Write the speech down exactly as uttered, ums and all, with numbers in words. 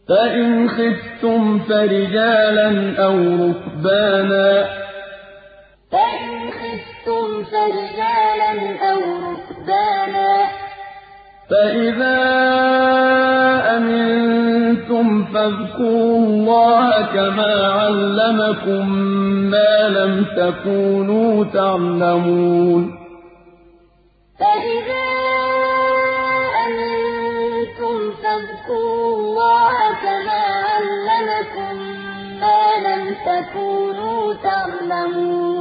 فإن خفتم فرجالا أو ركبانا فإن خفتم فرجالا أو ركبانا فإذا أمنتم فاذكروا الله كما علمكم ما لم تكونوا تعلمون فإذا أمنتم فاذكروا الله كما علمكم ما لم تكونوا تعلمون